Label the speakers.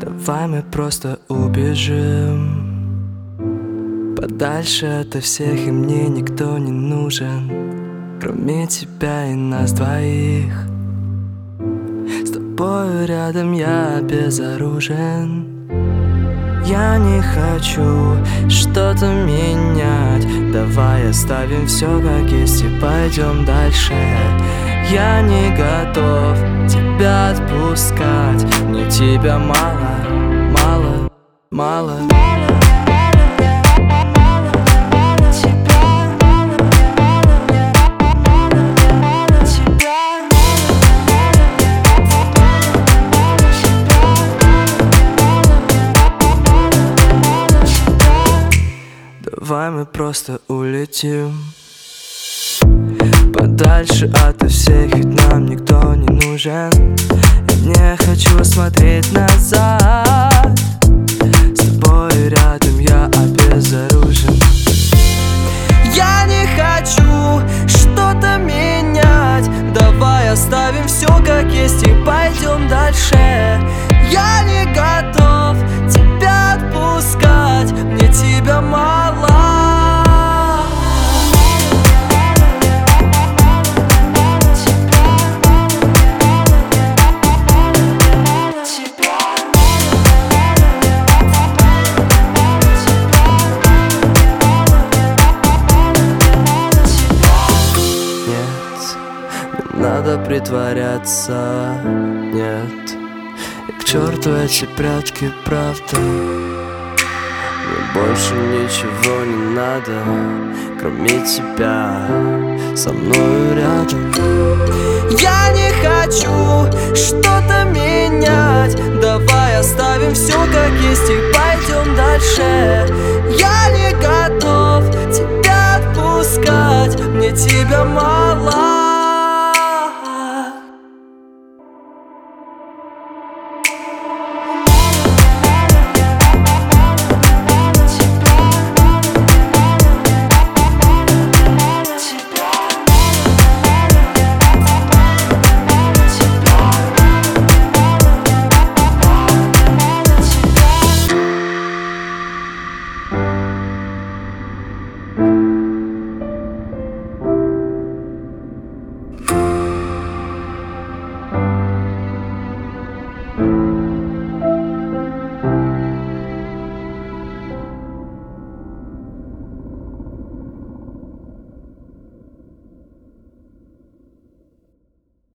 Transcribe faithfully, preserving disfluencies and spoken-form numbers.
Speaker 1: Давай мы просто убежим подальше ото всех, и мне никто не нужен, кроме тебя и нас двоих. С тобою рядом я безоружен. Я не хочу что-то менять. Давай оставим все как есть и пойдем дальше. Я не готов тебя отпускать. Мне тебя мало, мало, мало. Давай мы просто улетим подальше ото всех, ведь нам никто не нужен. Я не хочу смотреть назад. С тобой рядом я обезоружен. Я не хочу что-то менять. Давай оставим все как есть и пойдем дальше. Я не готов тебя отпускать. Мне тебя мало. Надо притворяться, нет. И к черту эти прятки, правда. Мне больше ничего не надо, кроме тебя со мною рядом. Я не хочу что-то менять. Давай оставим все как есть и пойдем дальше. Я не готов тебя отпускать. Мне тебя мало.